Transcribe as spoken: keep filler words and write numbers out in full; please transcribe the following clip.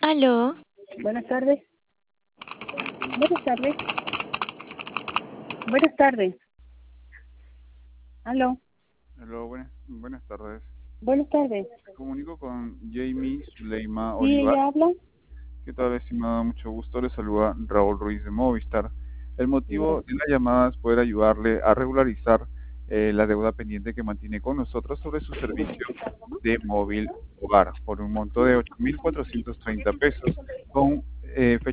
Aló, Buenas tardes. Buenas tardes. Buenas tardes. Aló. Hello, buenas, buenas tardes. Buenas tardes. Me comunico con Jamie Zuleima ¿Sí, Olivar. ella habla? ¿Qué tal, estimada? Mucho gusto. Le saluda Raúl Ruiz de Movistar. El motivo Gracias. de la llamada es poder ayudarle a regularizar eh, la deuda pendiente que mantiene con nosotros sobre su servicio de móvil hogar por un monto de ocho mil cuatrocientos treinta pesos con eh, fecha